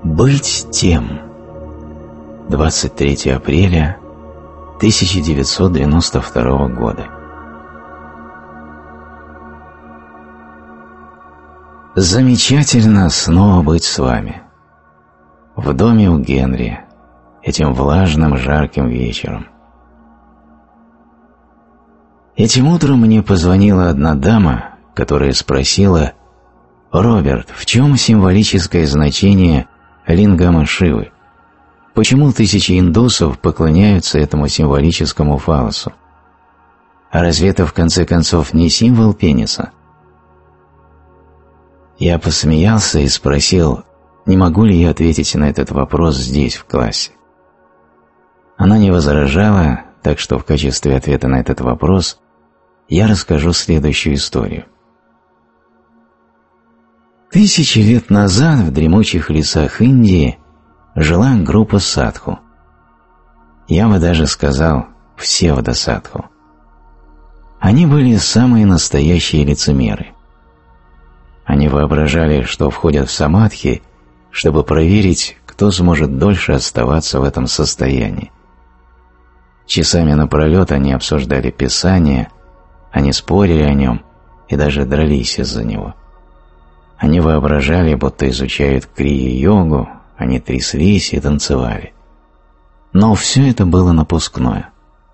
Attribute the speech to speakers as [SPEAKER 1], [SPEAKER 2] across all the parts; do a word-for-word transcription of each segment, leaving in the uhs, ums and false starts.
[SPEAKER 1] Быть тем. двадцать третьего апреля тысяча девятьсот девяносто второго года. Замечательно снова быть с вами. В доме у Генри, этим влажным жарким вечером. Этим утром мне позвонила одна дама, которая спросила: «Роберт, в чем символическое значение лингама Шивы? Почему тысячи индусов поклоняются этому символическому фалосу? А разве это в конце концов не символ пениса?» Я посмеялся и спросил, не могу ли я ответить на этот вопрос здесь, в классе. Она не возражала, так что в качестве ответа на этот вопрос я расскажу следующую историю. Тысячи лет назад в дремучих лесах Индии жила группа садху. Я бы даже сказал псевдосадху. Они были самые настоящие лицемеры. Они воображали, что входят в самадхи, чтобы проверить, кто сможет дольше оставаться в этом состоянии. Часами напролет они обсуждали Писание, они спорили о нем и даже дрались из-за него. Они воображали, будто изучают крия-йогу, они тряслись и танцевали. Но все это было напускное.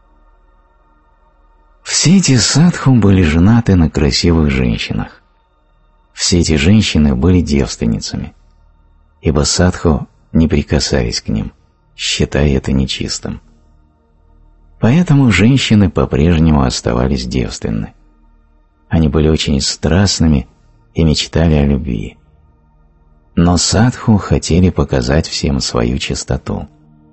[SPEAKER 1] Все эти садху были женаты на красивых женщинах. Все эти женщины были девственницами, ибо садху не прикасались к ним, считая это нечистым. Поэтому женщины по-прежнему оставались девственны. Они были очень страстными и мечтали о любви. Но садху хотели показать всем свою чистоту.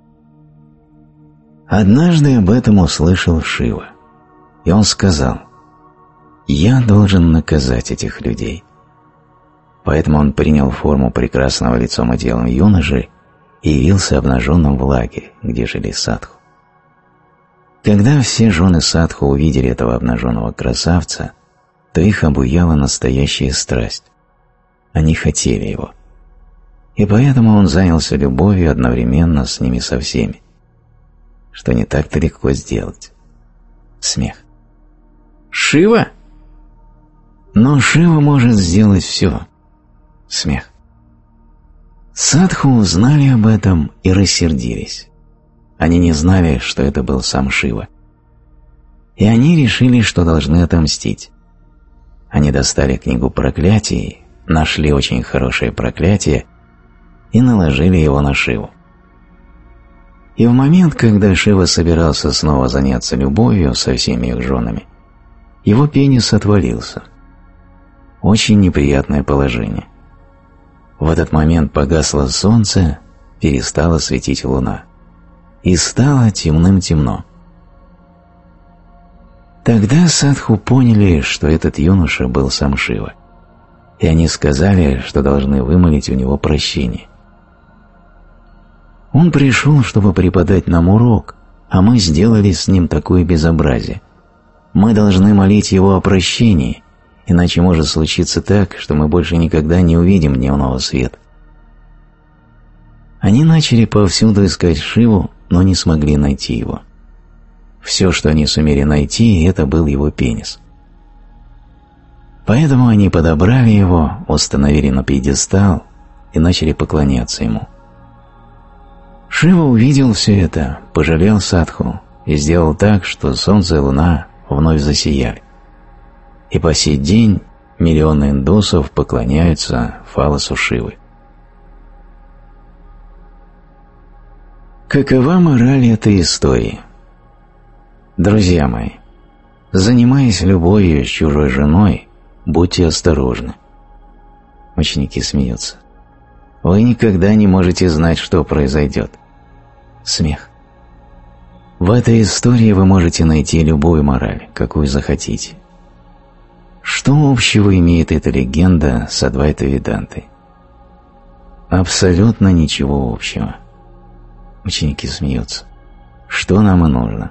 [SPEAKER 1] Однажды об этом услышал Шива, и он сказал: «Я должен наказать этих людей». Поэтому он принял форму прекрасного лицом и телом юноши и явился обнаженным в лагере, где жили садху. Когда все жены садху увидели этого обнаженного красавца, то их обуяла настоящая страсть. Они хотели его. И поэтому он занялся любовью одновременно с ними со всеми, что не так-то легко сделать. Смех. Шива? Но Шива может сделать все. Смех. Садху узнали об этом и рассердились. Они не знали, что это был сам Шива. И они решили, что должны отомстить. Они достали книгу проклятий, нашли очень хорошее проклятие и наложили его на Шиву. И в момент, когда Шива собирался снова заняться любовью со всеми их женами, его пенис отвалился. Очень неприятное положение. В этот момент погасло солнце, перестала светить луна, и стало темным-темно. Тогда садху поняли, что этот юноша был сам Шива, и они сказали, что должны вымолить у него прощение. Он пришел, чтобы преподать нам урок, а мы сделали с ним такое безобразие. Мы должны молить его о прощении, иначе может случиться так, что мы больше никогда не увидим дневного света. Они начали повсюду искать Шиву, но не смогли найти его. Все, что они сумели найти, это был его пенис. Поэтому они подобрали его, установили на пьедестал и начали поклоняться ему. Шива увидел все это, пожалел садху и сделал так, что солнце и луна вновь засияли. И по сей день миллионы индусов поклоняются фалосу Шивы. Какова мораль этой истории? Друзья мои, занимаясь любовью с чужой женой, будьте осторожны. Ученики смеются. Вы никогда не можете знать, что произойдет. Смех. В этой истории вы можете найти любую мораль, какую захотите. Что общего имеет эта легенда с Адвайта-ведантой? Абсолютно ничего общего. Ученики смеются. Что нам и нужно?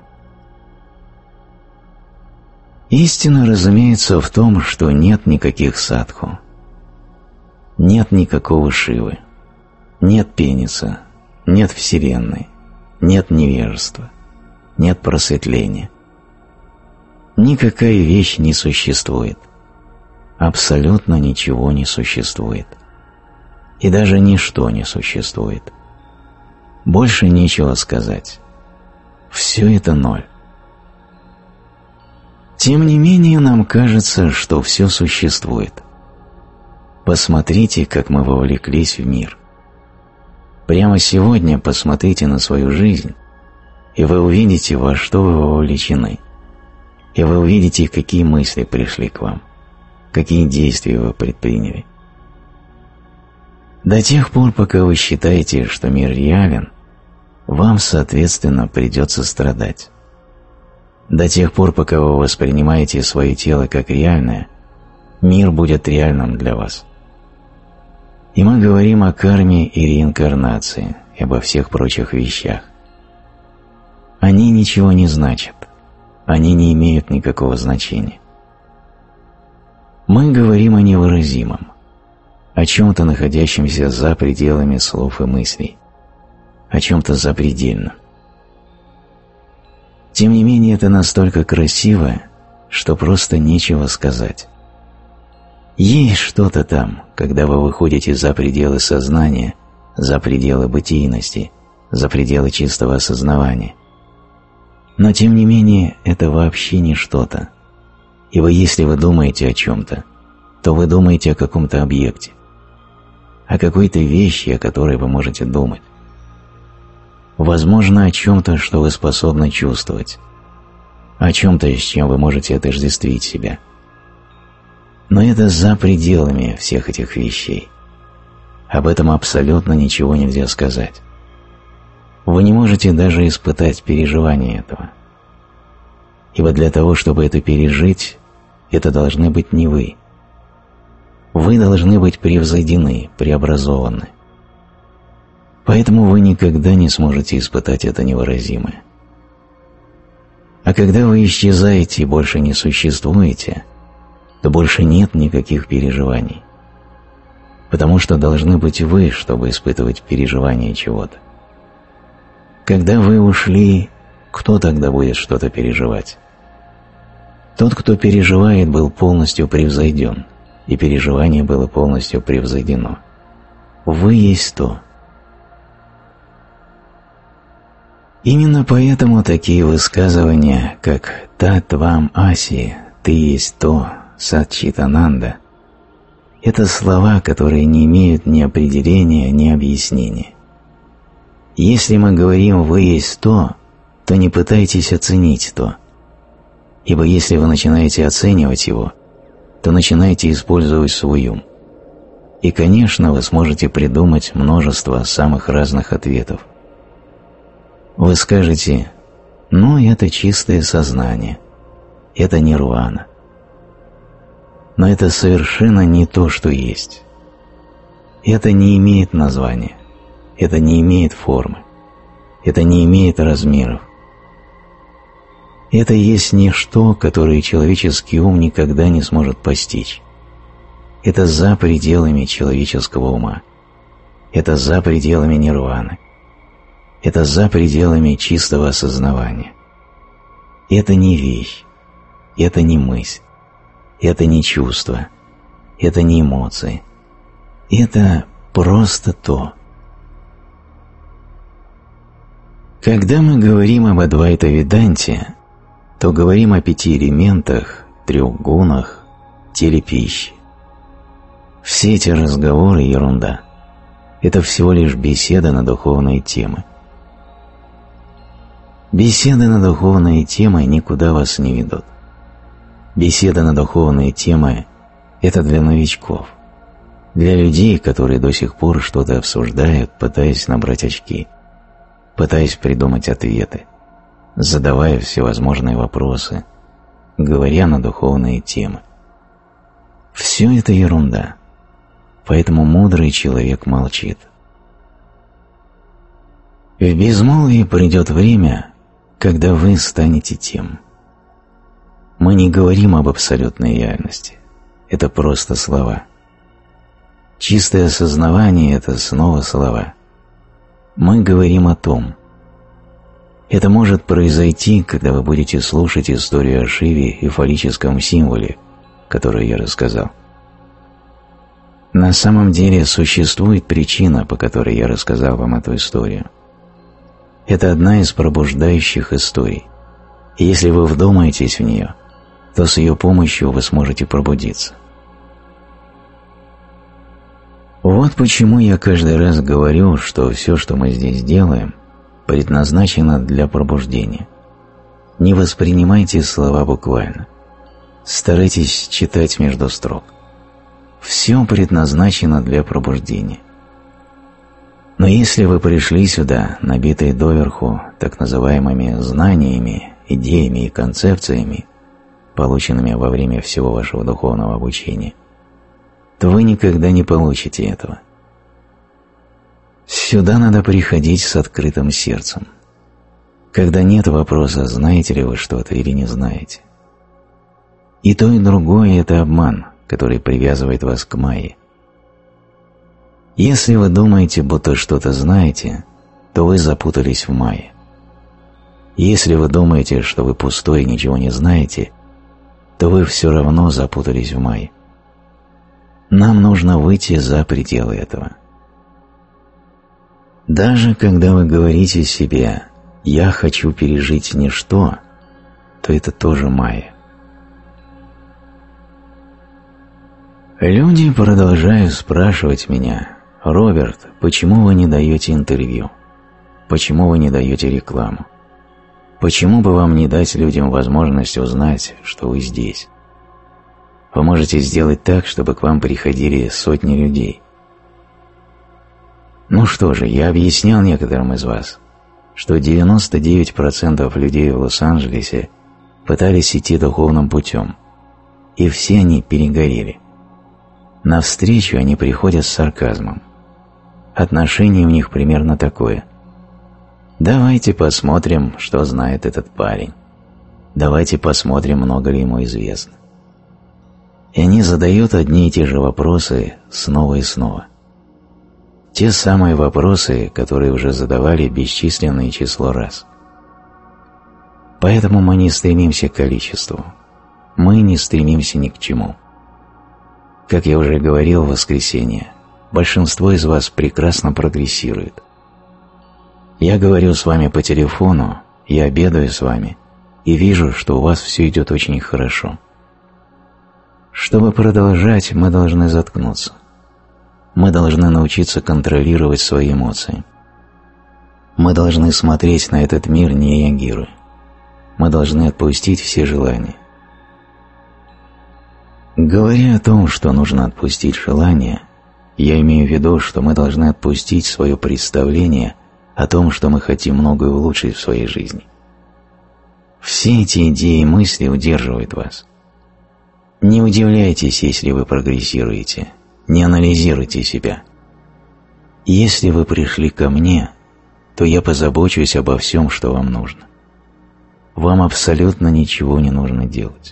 [SPEAKER 1] Истина, разумеется, в том, что нет никаких садху. Нет никакого Шивы. Нет пениса, нет Вселенной, нет невежества, нет просветления. Никакая вещь не существует. Абсолютно ничего не существует. И даже ничто не существует. Больше нечего сказать. Все это ноль. Тем не менее, нам кажется, что все существует. Посмотрите, как мы вовлеклись в мир. Прямо сегодня посмотрите на свою жизнь, и вы увидите, во что вы вовлечены. И вы увидите, какие мысли пришли к вам, какие действия вы предприняли. До тех пор, пока вы считаете, что мир реален, вам, соответственно, придется страдать. До тех пор, пока вы воспринимаете свое тело как реальное, мир будет реальным для вас. И мы говорим о карме и реинкарнации, и обо всех прочих вещах. Они ничего не значат, они не имеют никакого значения. Мы говорим о невыразимом, о чем-то, находящемся за пределами слов и мыслей, о чем-то запредельном. Тем не менее, это настолько красиво, что просто нечего сказать. Есть что-то там, когда вы выходите за пределы сознания, за пределы бытийности, за пределы чистого осознавания. Но тем не менее, это вообще не что-то. Ибо если вы думаете о чем-то, то вы думаете о каком-то объекте, о какой-то вещи, о которой вы можете думать. Возможно, о чем-то, что вы способны чувствовать, о чем-то, с чем вы можете отождествить себя. Но это за пределами всех этих вещей. Об этом абсолютно ничего нельзя сказать. Вы не можете даже испытать переживание этого. Ибо для того, чтобы это пережить, это должны быть не вы. Вы должны быть превзойдены, преобразованы. Поэтому вы никогда не сможете испытать это невыразимое. А когда вы исчезаете и больше не существуете, то больше нет никаких переживаний. Потому что должны быть вы, чтобы испытывать переживание чего-то. Когда вы ушли, кто тогда будет что-то переживать? Тот, кто переживает, был полностью превзойден, и переживание было полностью превзойдено. Вы есть то. Именно поэтому такие высказывания, как «Татвам Аси», «Ты есть то», «Сатчитананда» – это слова, которые не имеют ни определения, ни объяснения. Если мы говорим «Вы есть то», то не пытайтесь оценить то, ибо если вы начинаете оценивать его, то начинаете использовать свой ум. И, конечно, вы сможете придумать множество самых разных ответов. Вы скажете: «Ну, это чистое сознание, это нирвана». Но это совершенно не то, что есть. Это не имеет названия, это не имеет формы, это не имеет размеров. Это есть ничто, которое человеческий ум никогда не сможет постичь. Это за пределами человеческого ума. Это за пределами нирваны. Это за пределами чистого осознавания. Это не вещь, это не мысль, это не чувство, это не эмоции. Это просто то. Когда мы говорим об Адвайта-веданте, то говорим о пяти элементах, трех гунах, теле пищи. Все эти разговоры – ерунда. Это всего лишь беседа на духовные темы. Беседы на духовные темы никуда вас не ведут. Беседа на духовные темы – это для новичков, для людей, которые до сих пор что-то обсуждают, пытаясь набрать очки, пытаясь придумать ответы, задавая всевозможные вопросы, говоря на духовные темы. Все это ерунда, поэтому мудрый человек молчит. В безмолвии придет время, когда вы станете тем. Мы не говорим об абсолютной реальности, это просто слова. Чистое осознавание – это снова слова. Мы говорим о том. Это может произойти, когда вы будете слушать историю о Шиве и фаллическом символе, которую я рассказал. На самом деле существует причина, по которой я рассказал вам эту историю. Это одна из пробуждающих историй. И если вы вдумаетесь в нее, то с ее помощью вы сможете пробудиться. Вот почему я каждый раз говорю, что все, что мы здесь делаем, предназначено для пробуждения. Не воспринимайте слова буквально. Старайтесь читать между строк. Все предназначено для пробуждения. Но если вы пришли сюда, набитые доверху так называемыми знаниями, идеями и концепциями, полученными во время всего вашего духовного обучения, то вы никогда не получите этого. Сюда надо приходить с открытым сердцем, когда нет вопроса, знаете ли вы что-то или не знаете. И то, и другое – это обман, который привязывает вас к майе. Если вы думаете, будто что-то знаете, то вы запутались в майе. Если вы думаете, что вы пустой и ничего не знаете, то вы все равно запутались в майе. Нам нужно выйти за пределы этого. Даже когда вы говорите себе «я хочу пережить ничто», то это тоже майя. Люди продолжают спрашивать меня: «Роберт, почему вы не даете интервью? Почему вы не даете рекламу? Почему бы вам не дать людям возможность узнать, что вы здесь? Вы можете сделать так, чтобы к вам приходили сотни людей». Ну что же, я объяснял некоторым из вас, что девяносто девять процентов людей в Лос-Анджелесе пытались идти духовным путем, и все они перегорели. На встречу они приходят с сарказмом. Отношение у них примерно такое: «Давайте посмотрим, что знает этот парень. Давайте посмотрим, много ли ему известно». И они задают одни и те же вопросы снова и снова. Те самые вопросы, которые уже задавали бесчисленное число раз. Поэтому мы не стремимся к количеству. Мы не стремимся ни к чему. Как я уже говорил в воскресенье, большинство из вас прекрасно прогрессирует. Я говорю с вами по телефону, я обедаю с вами и вижу, что у вас все идет очень хорошо. Чтобы продолжать, мы должны заткнуться. Мы должны научиться контролировать свои эмоции. Мы должны смотреть на этот мир, не реагируя. Мы должны отпустить все желания. Говоря о том, что нужно отпустить желания, я имею в виду, что мы должны отпустить свое представление о том, что мы хотим многое улучшить в своей жизни. Все эти идеи и мысли удерживают вас. Не удивляйтесь, если вы прогрессируете, не анализируйте себя. Если вы пришли ко мне, то я позабочусь обо всем, что вам нужно. Вам абсолютно ничего не нужно делать.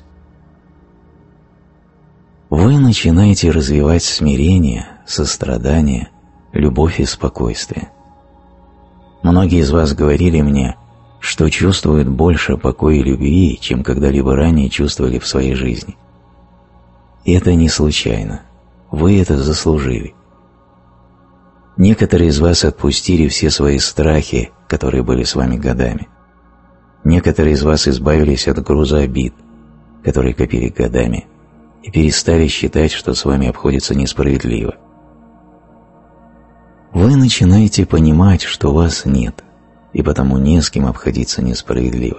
[SPEAKER 1] Вы начинаете развивать смирение, сострадание, любовь и спокойствие. Многие из вас говорили мне, что чувствуют больше покоя и любви, чем когда-либо ранее чувствовали в своей жизни. И это не случайно. Вы это заслужили. Некоторые из вас отпустили все свои страхи, которые были с вами годами. Некоторые из вас избавились от груза обид, которые копили годами, и перестали считать, что с вами обходится несправедливо. Вы начинаете понимать, что вас нет, и потому не с кем обходиться несправедливо.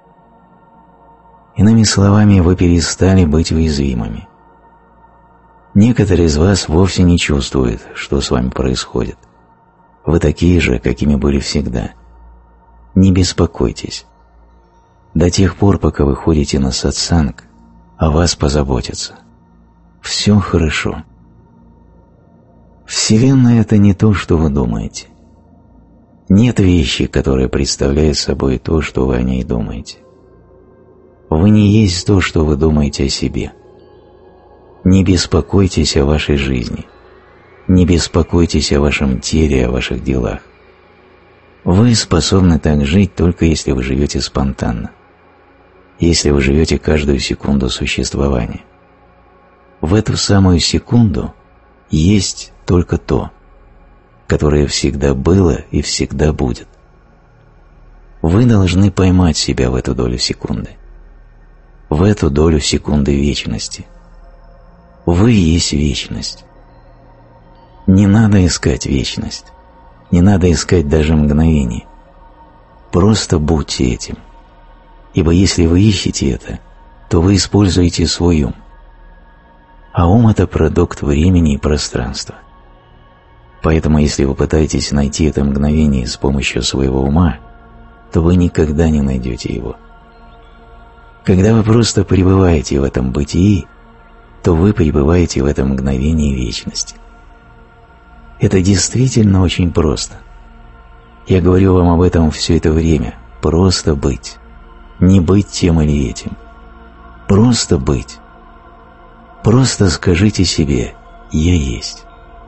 [SPEAKER 1] Иными словами, вы перестали быть уязвимыми. Некоторые из вас вовсе не чувствуют, что с вами происходит. Вы такие же, какими были всегда. Не беспокойтесь. До тех пор, пока вы ходите на сатсанг, о вас позаботятся. Все хорошо. Вселенная – это не то, что вы думаете. Нет вещи, которая представляет собой то, что вы о ней думаете. Вы не есть то, что вы думаете о себе. Не беспокойтесь о вашей жизни. Не беспокойтесь о вашем теле, о ваших делах. Вы способны так жить только если вы живете спонтанно, если вы живете каждую секунду существования. В эту самую секунду есть только то, которое всегда было и всегда будет. Вы должны поймать себя в эту долю секунды, в эту долю секунды вечности. Вы есть вечность. Не надо искать вечность, не надо искать даже мгновение. Просто будьте этим, ибо если вы ищете это, то вы используете свой ум. А ум – это продукт времени и пространства. Поэтому, если вы пытаетесь найти это мгновение с помощью своего ума, то вы никогда не найдете его. Когда вы просто пребываете в этом бытии, то вы пребываете в этом мгновении вечности. Это действительно очень просто. Я говорю вам об этом все это время. Просто быть. Не быть тем или этим. Просто быть. Просто скажите себе «Я есть».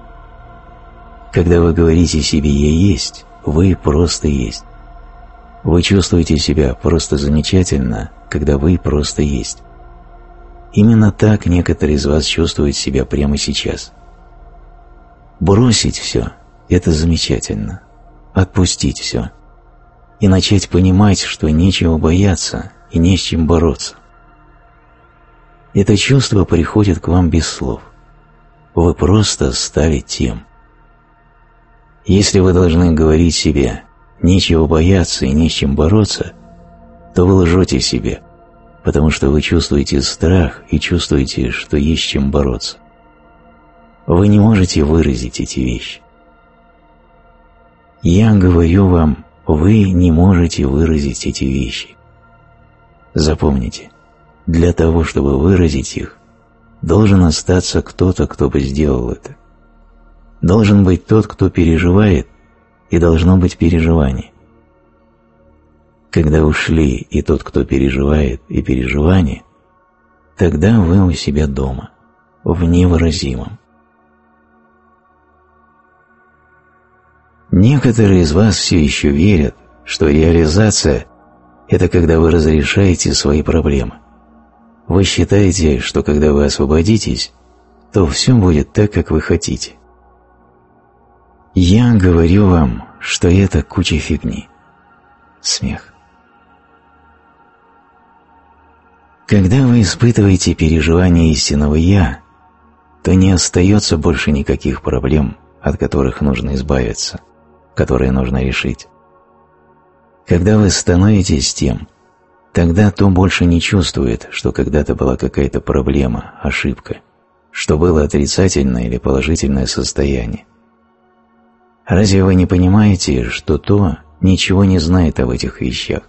[SPEAKER 1] Когда вы говорите себе «Я есть», вы просто есть. Вы чувствуете себя просто замечательно, когда вы просто есть. Именно так некоторые из вас чувствуют себя прямо сейчас. Бросить все – это замечательно. Отпустить все. И начать понимать, что нечего бояться и не с чем бороться. Это чувство приходит к вам без слов. Вы просто стали тем. Если вы должны говорить себе «нечего бояться и не с чем бороться», то вы лжете себе, потому что вы чувствуете страх и чувствуете, что есть с чем бороться. Вы не можете выразить эти вещи. Я говорю вам, вы не можете выразить эти вещи. Запомните, для того, чтобы выразить их, должен остаться кто-то, кто бы сделал это. Должен быть тот, кто переживает, и должно быть переживание. Когда ушли и тот, кто переживает, и переживание, тогда вы у себя дома, в невыразимом. Некоторые из вас все еще верят, что реализация – это когда вы разрешаете свои проблемы. Вы считаете, что когда вы освободитесь, то все будет так, как вы хотите. Я говорю вам, что это куча фигни. Смех. Когда вы испытываете переживание истинного «Я», то не остается больше никаких проблем, от которых нужно избавиться, которые нужно решить. Когда вы становитесь тем, тогда то больше не чувствует, что когда-то была какая-то проблема, ошибка, что было отрицательное или положительное состояние. Разве вы не понимаете, что то ничего не знает об этих вещах?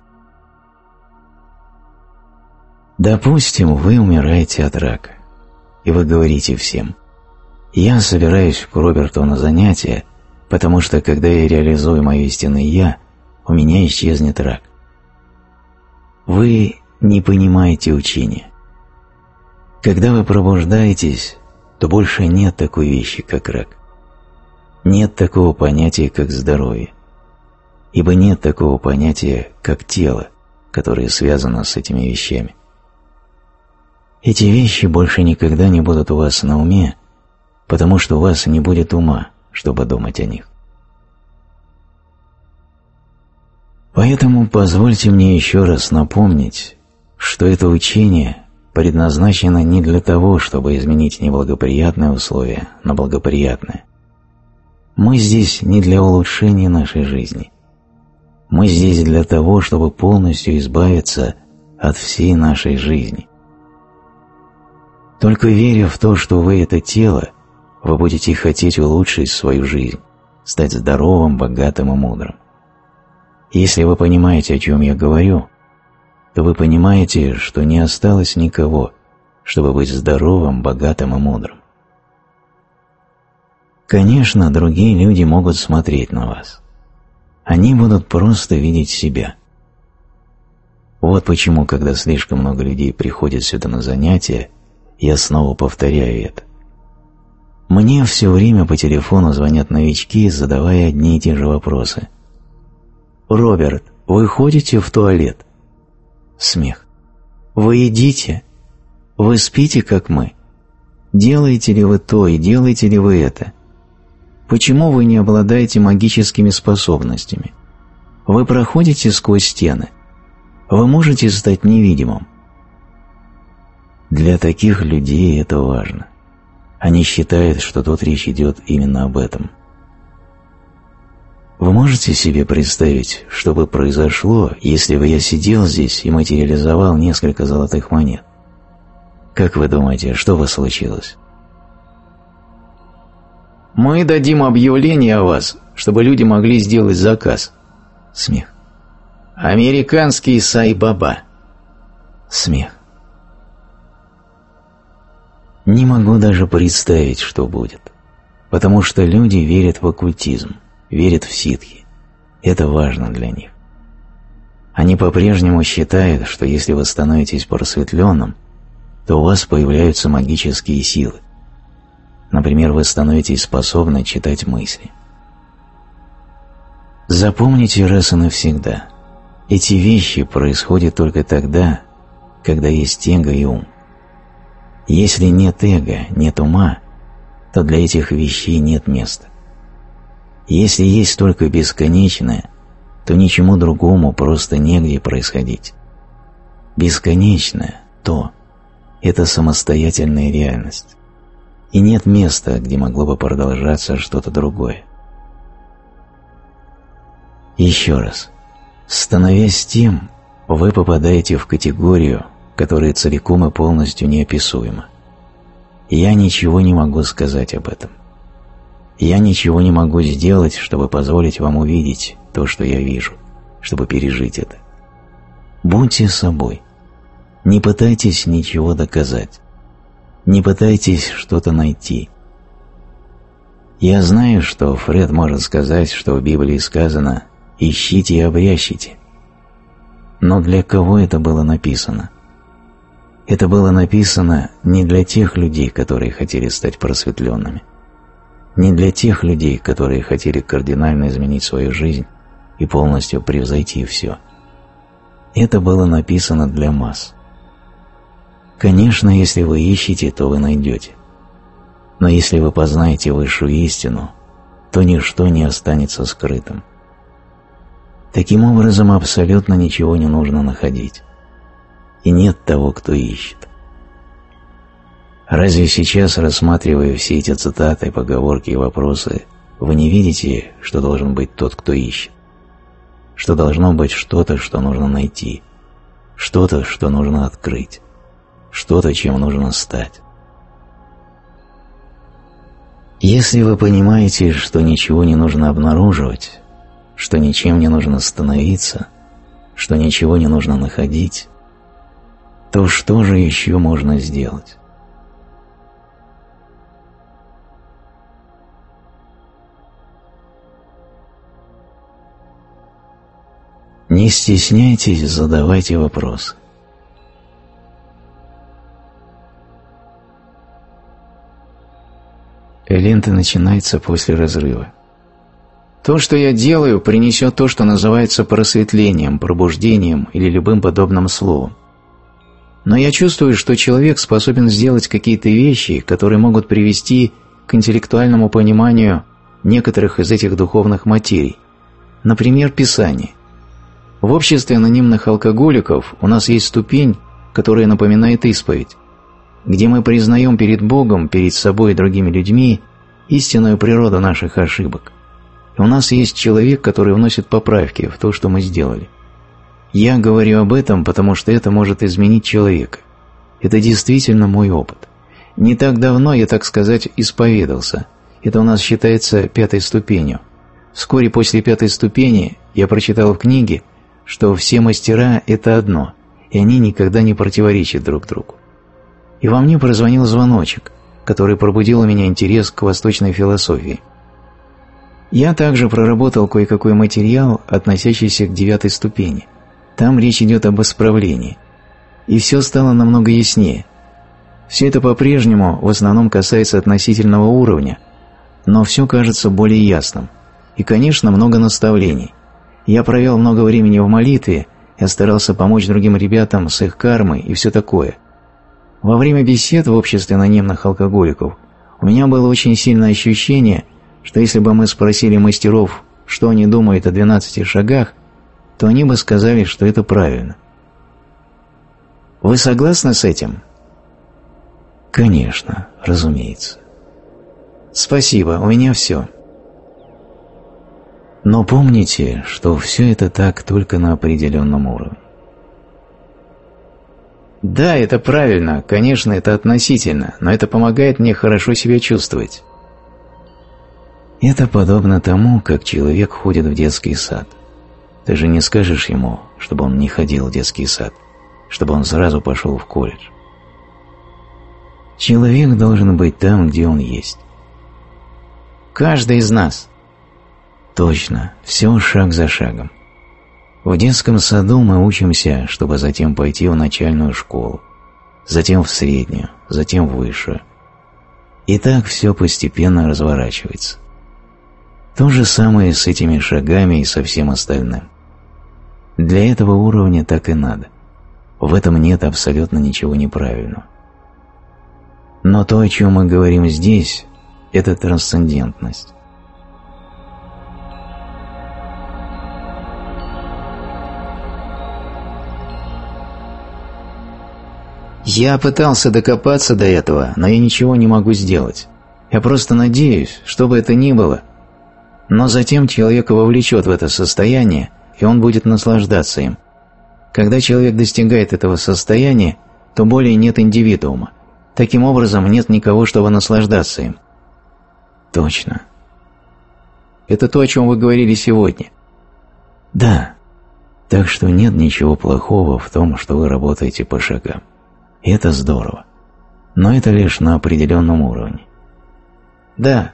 [SPEAKER 1] Допустим, вы умираете от рака, и вы говорите всем: «Я собираюсь к Роберту на занятия, потому что, когда я реализую мое истинное «Я», у меня исчезнет рак». Вы не понимаете учения. Когда вы пробуждаетесь, то больше нет такой вещи, как рак. Нет такого понятия, как здоровье. Ибо нет такого понятия, как тело, которое связано с этими вещами. Эти вещи больше никогда не будут у вас на уме, потому что у вас не будет ума, чтобы думать о них. Поэтому позвольте мне еще раз напомнить, что это учение предназначено не для того, чтобы изменить неблагоприятные условия на благоприятные. Мы здесь не для улучшения нашей жизни. Мы здесь для того, чтобы полностью избавиться от всей нашей жизни. Только веря в то, что вы – это тело, вы будете хотеть улучшить свою жизнь, стать здоровым, богатым и мудрым. Если вы понимаете, о чем я говорю, то вы понимаете, что не осталось никого, чтобы быть здоровым, богатым и мудрым. Конечно, другие люди могут смотреть на вас. Они будут просто видеть себя. Вот почему, когда слишком много людей приходят сюда на занятия, я снова повторяю это. Мне все время по телефону звонят новички, задавая одни и те же вопросы. «Роберт, вы ходите в туалет?» Смех. «Вы едите? Вы спите, как мы? Делаете ли вы то и делаете ли вы это? Почему вы не обладаете магическими способностями? Вы проходите сквозь стены? Вы можете стать невидимым?» Для таких людей это важно. Они считают, что тут речь идет именно об этом. Вы можете себе представить, что бы произошло, если бы я сидел здесь и материализовал несколько золотых монет? Как вы думаете, что бы случилось? «Мы дадим объявление о вас, чтобы люди могли сделать заказ». Смех. «Американский Сай-Баба». Смех. Не могу даже представить, что будет, потому что люди верят в оккультизм, верят в ситхи. Это важно для них. Они по-прежнему считают, что если вы становитесь просветленным, то у вас появляются магические силы. Например, вы становитесь способны читать мысли. Запомните раз и навсегда, эти вещи происходят только тогда, когда есть эго и ум. Если нет эго, нет ума, то для этих вещей нет места. Если есть только бесконечное, то ничему другому просто негде происходить. Бесконечное – то, это самостоятельная реальность. И нет места, где могло бы продолжаться что-то другое. Еще раз. Становясь тем, вы попадаете в категорию, которая целиком и полностью неописуема. Я ничего не могу сказать об этом. Я ничего не могу сделать, чтобы позволить вам увидеть то, что я вижу, чтобы пережить это. Будьте собой. Не пытайтесь ничего доказать. Не пытайтесь что-то найти. Я знаю, что Фред может сказать, что в Библии сказано «ищите и обрящите». Но для кого это было написано? Это было написано не для тех людей, которые хотели стать просветленными, не для тех людей, которые хотели кардинально изменить свою жизнь и полностью превзойти все. Это было написано для масс. Конечно, если вы ищете, то вы найдете. Но если вы познаете высшую истину, то ничто не останется скрытым. Таким образом, абсолютно ничего не нужно находить. И нет того, кто ищет. Разве сейчас, рассматривая все эти цитаты, поговорки и вопросы, вы не видите, что должен быть тот, кто ищет? Что должно быть что-то, что нужно найти, что-то, что нужно открыть, что-то, чем нужно стать. Если вы понимаете, что ничего не нужно обнаруживать, что ничем не нужно становиться, что ничего не нужно находить, то что же еще можно сделать? Не стесняйтесь, задавайте вопросы. Лента начинается после разрыва. То, что я делаю, принесет то, что называется просветлением, пробуждением или любым подобным словом. Но я чувствую, что человек способен сделать какие-то вещи, которые могут привести к интеллектуальному пониманию некоторых из этих духовных материй. Например, Писание. В обществе анонимных алкоголиков у нас есть ступень, которая напоминает исповедь, где мы признаем перед Богом, перед собой и другими людьми истинную природу наших ошибок. И у нас есть человек, который вносит поправки в то, что мы сделали. Я говорю об этом, потому что это может изменить человека. Это действительно мой опыт. Не так давно я, так сказать, исповедался. Это у нас считается пятой ступенью. Вскоре после пятой ступени я прочитал в книге, что все мастера – это одно, и они никогда не противоречат друг другу. И во мне прозвонил звоночек, который пробудил у меня интерес к восточной философии. Я также проработал кое-какой материал, относящийся к девятой ступени. Там речь идет об исправлении. И все стало намного яснее. Все это по-прежнему в основном касается относительного уровня, но все кажется более ясным. И, конечно, много наставлений. Я провел много времени в молитве, я старался помочь другим ребятам с их кармой и все такое. Во время бесед в обществе анонимных алкоголиков у меня было очень сильное ощущение, что если бы мы спросили мастеров, что они думают о двенадцати шагах, то они бы сказали, что это правильно. Вы согласны с этим? Конечно, разумеется. Спасибо, у меня все. Но помните, что все это так только на определенном уровне. Да, это правильно, конечно, это относительно, но это помогает мне хорошо себя чувствовать. Это подобно тому, как человек ходит в детский сад. Ты же не скажешь ему, чтобы он не ходил в детский сад, чтобы он сразу пошел в колледж. Человек должен быть там, где он есть. Каждый из нас. Точно, все шаг за шагом. В детском саду мы учимся, чтобы затем пойти в начальную школу, затем в среднюю, затем в высшую. И так все постепенно разворачивается. То же самое с этими шагами и со всем остальным. Для этого уровня так и надо. В этом нет абсолютно ничего неправильного. Но то, о чем мы говорим здесь, это трансцендентность. Я пытался докопаться до этого, но я ничего не могу сделать. Я просто надеюсь, что бы это ни было. Но затем человека вовлечет в это состояние, и он будет наслаждаться им. Когда человек достигает этого состояния, то более нет индивидуума. Таким образом, нет никого, чтобы наслаждаться им. Точно. Это то, о чем вы говорили сегодня. Да. Так что нет ничего плохого в том, что вы работаете по шагам. И это здорово. Но это лишь на определенном уровне. Да.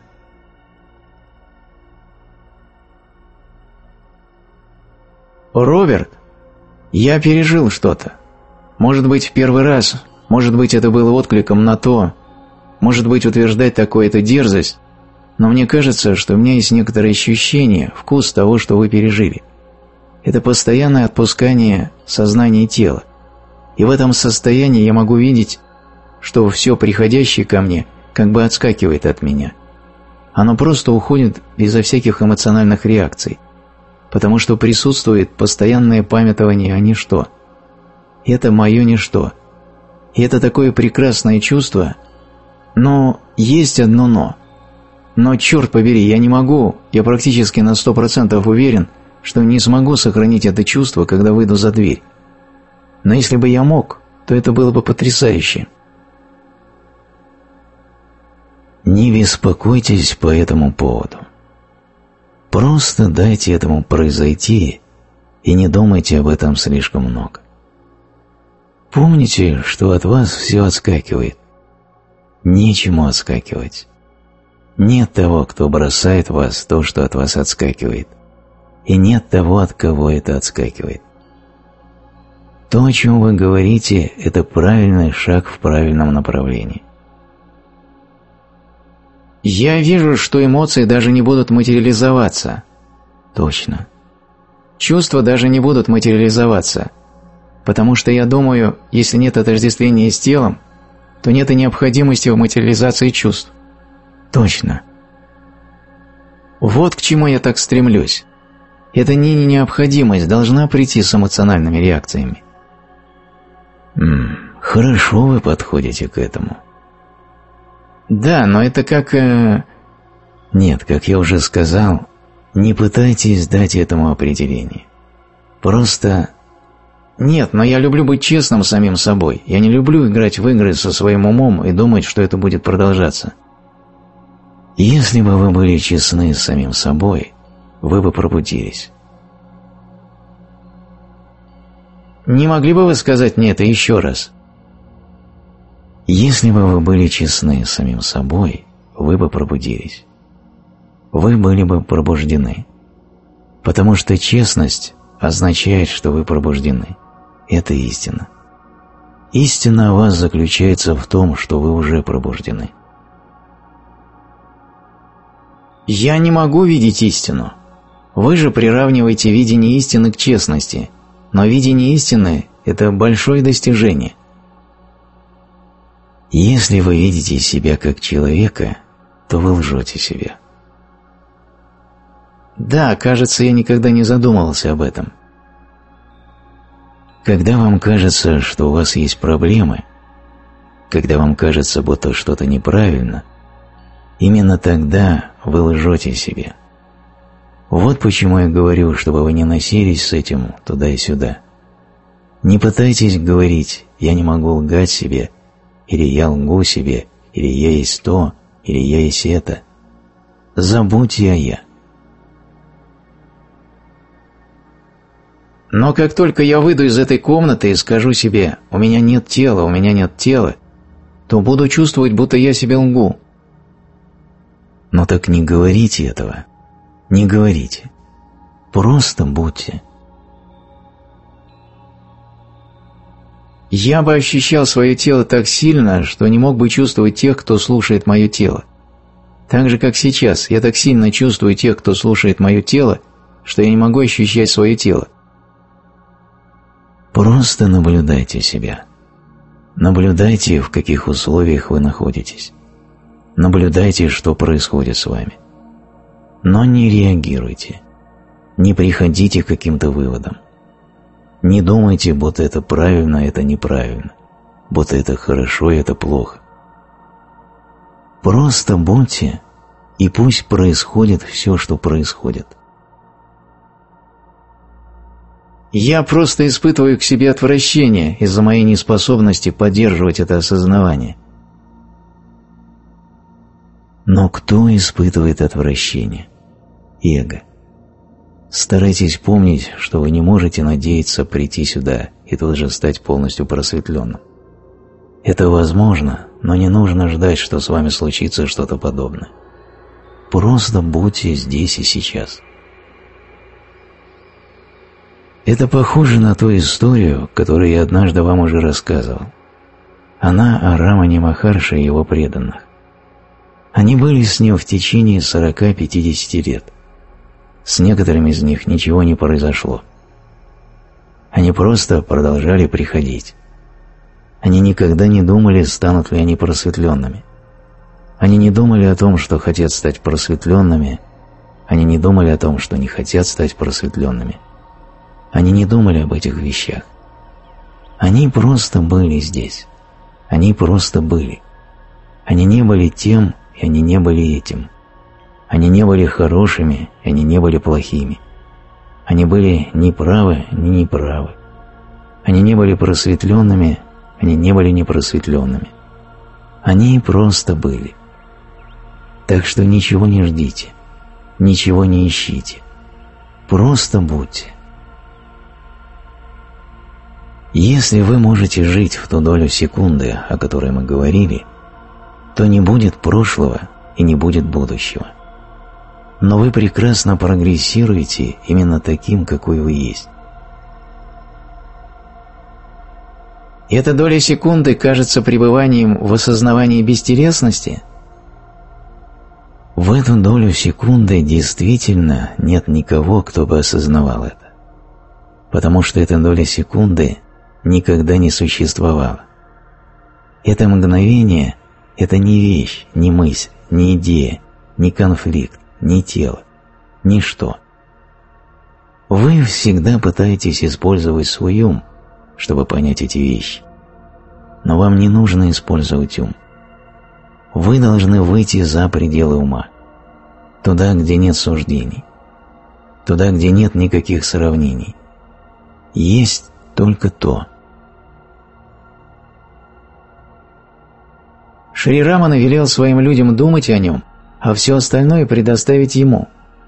[SPEAKER 1] Роберт, я пережил что-то. Может быть, в первый раз, может быть, это было откликом на то, может быть, утверждать такое – это дерзость, но мне кажется, что у меня есть некоторое ощущение, вкус того, что вы пережили. Это постоянное отпускание сознания и тела. И в этом состоянии я могу видеть, что все приходящее ко мне как бы отскакивает от меня. Оно просто уходит безо всяких эмоциональных реакций, потому что присутствует постоянное памятование о ничто. И это мое ничто. И это такое прекрасное чувство, но есть одно «но». Но, черт побери, я не могу, я практически на сто процентов уверен, что не смогу сохранить это чувство, когда выйду за дверь. Но если бы я мог, то это было бы потрясающе. Не беспокойтесь по этому поводу. Просто дайте этому произойти и не думайте об этом слишком много. Помните, что от вас все отскакивает. Нечему отскакивать. Нет того, кто бросает в вас то, что от вас отскакивает. И нет того, от кого это отскакивает. То, о чем вы говорите, это правильный шаг в правильном направлении. Я вижу, что эмоции даже не будут материализоваться. Точно. Чувства даже не будут материализоваться. Потому что я думаю, если нет отождествления с телом, то нет и необходимости в материализации чувств. Точно. Вот к чему я так стремлюсь. Эта не необходимость должна прийти с эмоциональными реакциями. М-м, хорошо вы подходите к этому. Да, но это как... Э... Нет, как я уже сказал, не пытайтесь дать этому определение. Просто... Нет, но я люблю быть честным с самим собой. Я не люблю играть в игры со своим умом и думать, что это будет продолжаться. Если бы вы были честны с самим собой, вы бы пробудились. Не могли бы вы сказать мне это еще раз? Если бы вы были честны с самим собой, вы бы пробудились. Вы были бы пробуждены. Потому что честность означает, что вы пробуждены. Это истина. Истина о вас заключается в том, что вы уже пробуждены.
[SPEAKER 2] Я не могу видеть истину. Вы же приравниваете видение истины к честности, но видение истины – это большое достижение.
[SPEAKER 1] Если вы видите себя как человека, то вы лжете себе.
[SPEAKER 2] Да, кажется, я никогда не задумывался об этом.
[SPEAKER 1] Когда вам кажется, что у вас есть проблемы, когда вам кажется, будто что-то неправильно, именно тогда вы лжете себе. Вот почему я говорю, чтобы вы не носились с этим туда и сюда. Не пытайтесь говорить «я не могу лгать себе», или «я лгу себе», или «я есть то», или «я есть это». Забудьте о «я».
[SPEAKER 2] Но как только я выйду из этой комнаты и скажу себе «у меня нет тела, у меня нет тела», то буду чувствовать, будто я себе лгу.
[SPEAKER 1] Но так не говорите этого. Не говорите. Просто будьте.
[SPEAKER 2] Я бы ощущал свое тело так сильно, что не мог бы чувствовать тех, кто слушает мое тело. Так же, как сейчас, я так сильно чувствую тех, кто слушает мое тело, что я не могу ощущать свое тело.
[SPEAKER 1] Просто наблюдайте себя. Наблюдайте, в каких условиях вы находитесь. Наблюдайте, что происходит с вами. Но не реагируйте. Не приходите к каким-то выводам. Не думайте, будто это правильно, это неправильно, будто это хорошо, это плохо. Просто будьте, и пусть происходит все, что происходит.
[SPEAKER 2] Я просто испытываю к себе отвращение из-за моей неспособности поддерживать это осознавание.
[SPEAKER 1] Но кто испытывает отвращение? Эго. Старайтесь помнить, что вы не можете надеяться прийти сюда и тут же стать полностью просветленным. Это возможно, но не нужно ждать, что с вами случится что-то подобное. Просто будьте здесь и сейчас. Это похоже на ту историю, которую я однажды вам уже рассказывал. Она о Рамане Махарши и его преданных. Они были с ним в течение сорока-пятидесяти лет. С некоторыми из них ничего не произошло. Они просто продолжали приходить. Они никогда не думали, станут ли они просветленными. Они не думали о том, что хотят стать просветленными. Они не думали о том, что не хотят стать просветленными. Они не думали об этих вещах. Они просто были здесь. Они просто были. Они не были тем, и они не были этим. Они не были хорошими, и они не были плохими. Они были ни правы, ни неправы. Они не были просветленными, они не были непросветленными. Они просто были. Так что ничего не ждите, ничего не ищите. Просто будьте. Если вы можете жить в ту долю секунды, о которой мы говорили, то не будет прошлого и не будет будущего. Но вы прекрасно прогрессируете именно таким, какой вы есть.
[SPEAKER 2] Эта доля секунды кажется пребыванием в осознавании бестелесности?
[SPEAKER 1] В эту долю секунды действительно нет никого, кто бы осознавал это. Потому что эта доля секунды никогда не существовала. Это мгновение – это не вещь, не мысль, не идея, не конфликт, не тело, ничто. Вы всегда пытаетесь использовать свой ум, чтобы понять эти вещи. Но вам не нужно использовать ум. Вы должны выйти за пределы ума, туда, где нет суждений, туда, где нет никаких сравнений. Есть только то.
[SPEAKER 2] Шри Рамана велел своим людям думать о нем, а все остальное предоставить ему.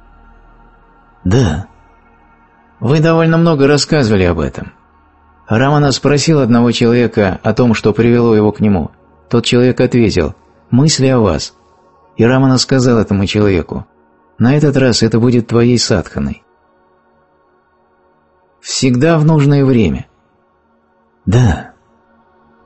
[SPEAKER 1] Да.
[SPEAKER 2] Вы довольно много рассказывали об этом. Рамана спросил одного человека о том, что привело его к нему. Тот человек ответил: «Мысли о вас». И Рамана сказал этому человеку: «На этот раз это будет твоей садханой». Всегда в нужное время.
[SPEAKER 1] Да.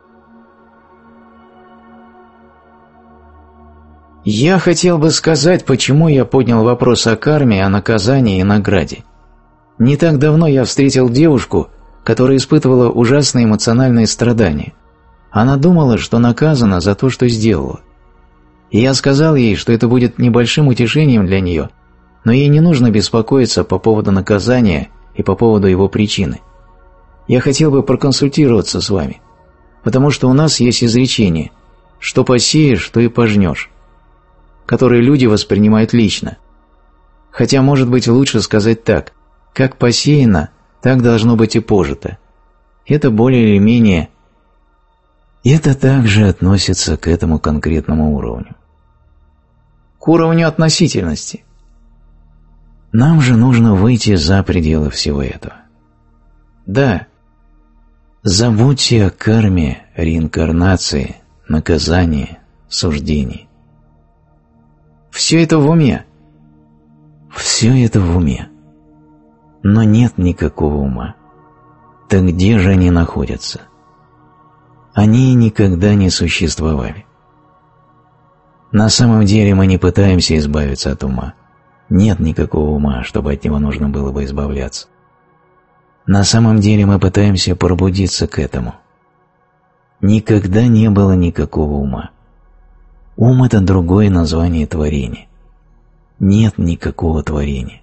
[SPEAKER 2] Я хотел бы сказать, почему я поднял вопрос о карме, о наказании и награде. Не так давно я встретил девушку, которая испытывала ужасные эмоциональные страдания. Она думала, что наказана за то, что сделала. И я сказал ей, что это будет небольшим утешением для нее, но ей не нужно беспокоиться по поводу наказания и по поводу его причины. Я хотел бы проконсультироваться с вами, потому что у нас есть изречение «что посеешь, то и пожнешь», которые люди воспринимают лично. Хотя, может быть, лучше сказать так: как посеяно, так должно быть и пожито. Это более или менее... Это также относится к этому конкретному уровню. К уровню относительности. Нам же нужно выйти за пределы всего этого. Да. Забудьте о карме, реинкарнации, наказании, суждении. Все это в уме. Все это в уме. Но нет никакого ума. Так где же они находятся? Они никогда не существовали. На самом деле мы не пытаемся избавиться от ума. Нет никакого ума, чтобы от него нужно было бы избавляться. На самом деле мы пытаемся пробудиться к этому. Никогда не было никакого ума. Ум – это другое название творения. Нет никакого творения.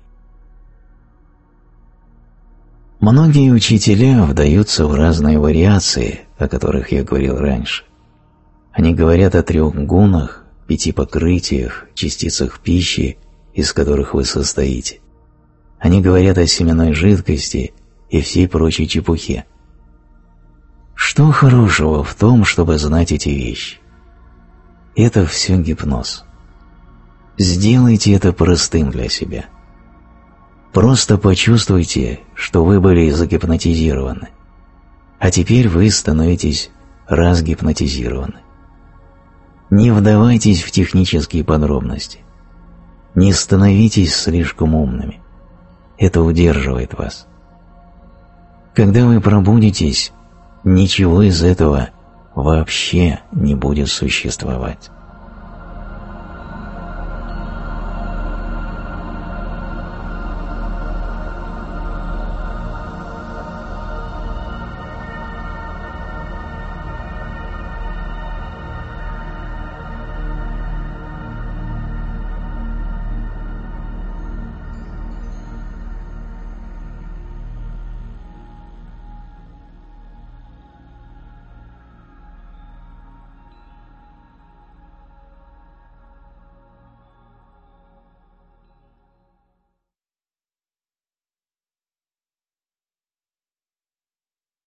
[SPEAKER 2] Многие учителя вдаются в разные вариации, о которых я говорил раньше. Они говорят о трех гунах, пяти покрытиях, частицах пищи, из которых вы состоите. Они говорят о семенной жидкости и всей прочей чепухе. Что хорошего в том, чтобы знать эти вещи? Это все гипноз. Сделайте это простым для себя. Просто почувствуйте, что вы были загипнотизированы, а теперь вы становитесь разгипнотизированы. Не вдавайтесь в технические подробности. Не становитесь слишком умными. Это удерживает вас. Когда вы пробудитесь, ничего из этого вообще не будет существовать.